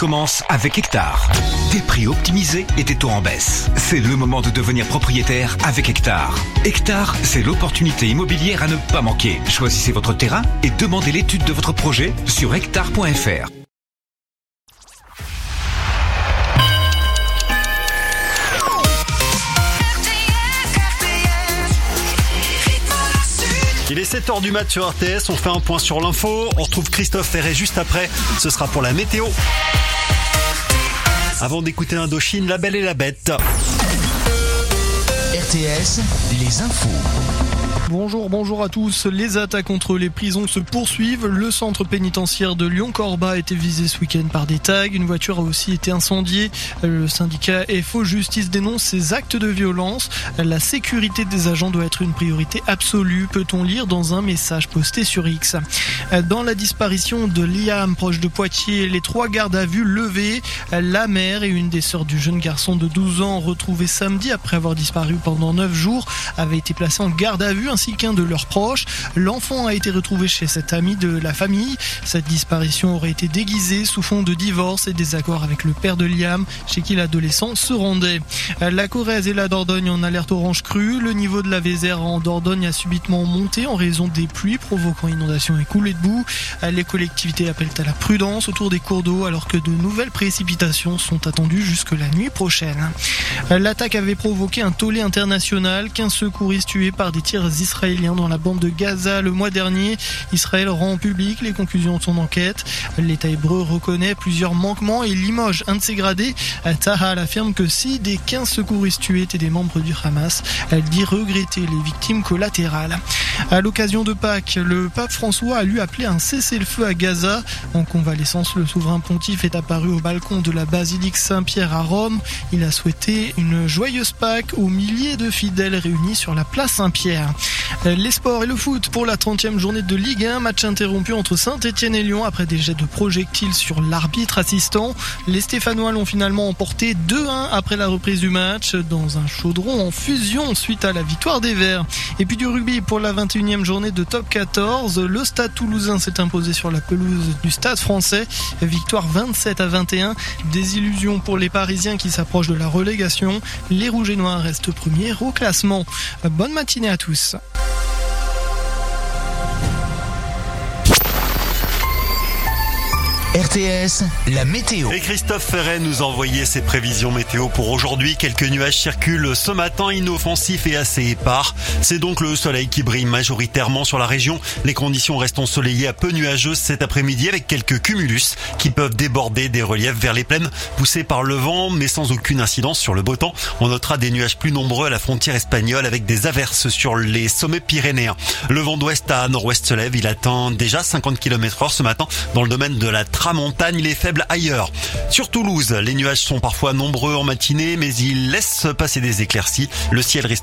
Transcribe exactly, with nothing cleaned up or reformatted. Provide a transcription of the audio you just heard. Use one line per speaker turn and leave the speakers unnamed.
commence avec Hectare. Des prix optimisés et des taux en baisse. C'est le moment de devenir propriétaire avec Hectare. Hectare, c'est l'opportunité immobilière à ne pas manquer. Choisissez votre terrain et demandez l'étude de votre projet sur hectare point f r.
Il est sept heures du mat sur R T S, on fait un point sur l'info, on retrouve Christophe Ferret juste après, ce sera pour la météo. Avant d'écouter Indochine, La Belle et la Bête.
R T S, les infos.
Bonjour, bonjour à tous. Les attaques contre les prisons se poursuivent. Le centre pénitentiaire de Lyon-Corba a été visé ce week-end par des tags. Une voiture a aussi été incendiée. Le syndicat F O Justice dénonce ces actes de violence. La sécurité des agents doit être une priorité absolue, peut-on lire dans un message posté sur X. Dans la disparition de Liam, proche de Poitiers, les trois gardes à vue levées. La mère et une des sœurs du jeune garçon de douze ans, retrouvés samedi après avoir disparu pendant neuf jours, avaient été placés en garde à vue, ainsi qu'un de leurs proches. L'enfant a été retrouvé chez cet ami de la famille. Cette disparition aurait été déguisée sous fond de divorce et désaccord avec le père de Liam, chez qui l'adolescent se rendait. La Corrèze et la Dordogne en alerte orange crue. Le niveau de la Vézère en Dordogne a subitement monté en raison des pluies provoquant inondations et coulées de boue. Les collectivités appellent à la prudence autour des cours d'eau alors que de nouvelles précipitations sont attendues jusque la nuit prochaine. L'attaque avait provoqué un tollé international. quinze secouristes tués par des tirs israélien dans la bande de Gaza le mois dernier. Israël rend public les conclusions de son enquête. L'État hébreu reconnaît plusieurs manquements et limoge un de ses gradés. Tahal affirme que six des quinze secouristes tués étaient des membres du Hamas. Elle dit regretter les victimes collatérales. À l'occasion de Pâques, le pape François a lui appelé un cessez-le-feu à Gaza. En convalescence, le souverain pontife est apparu au balcon de la basilique Saint-Pierre à Rome. Il a souhaité une joyeuse Pâques aux milliers de fidèles réunis sur la place Saint-Pierre. Les sports et le foot pour la trentième journée de Ligue un, match interrompu entre Saint-Etienne et Lyon après des jets de projectiles sur l'arbitre assistant. Les Stéphanois l'ont finalement emporté deux un après la reprise du match dans un chaudron en fusion suite à la victoire des Verts. Et puis du rugby pour la vingt et unième journée de top quatorze, le Stade Toulousain s'est imposé sur la pelouse du Stade Français, victoire vingt-sept à vingt et un. Désillusion pour les Parisiens qui s'approchent de la relégation. Les Rouges et Noirs restent premiers au classement. Bonne matinée à tous.
R T S, la météo.
Et Christophe Ferret nous a envoyé ses prévisions météo pour aujourd'hui. Quelques nuages circulent ce matin, inoffensifs et assez épars. C'est donc le soleil qui brille majoritairement sur la région. Les conditions restent ensoleillées à peu nuageuses cet après-midi avec quelques cumulus qui peuvent déborder des reliefs vers les plaines poussés par le vent mais sans aucune incidence sur le beau temps. On notera des nuages plus nombreux à la frontière espagnole avec des averses sur les sommets pyrénéens. Le vent d'ouest à nord-ouest se lève. Il atteint déjà cinquante kilomètres heure ce matin dans le domaine de la Tramontagne, il est faible ailleurs. Sur Toulouse, les nuages sont parfois nombreux en matinée, mais ils laissent passer des éclaircies. Le ciel reste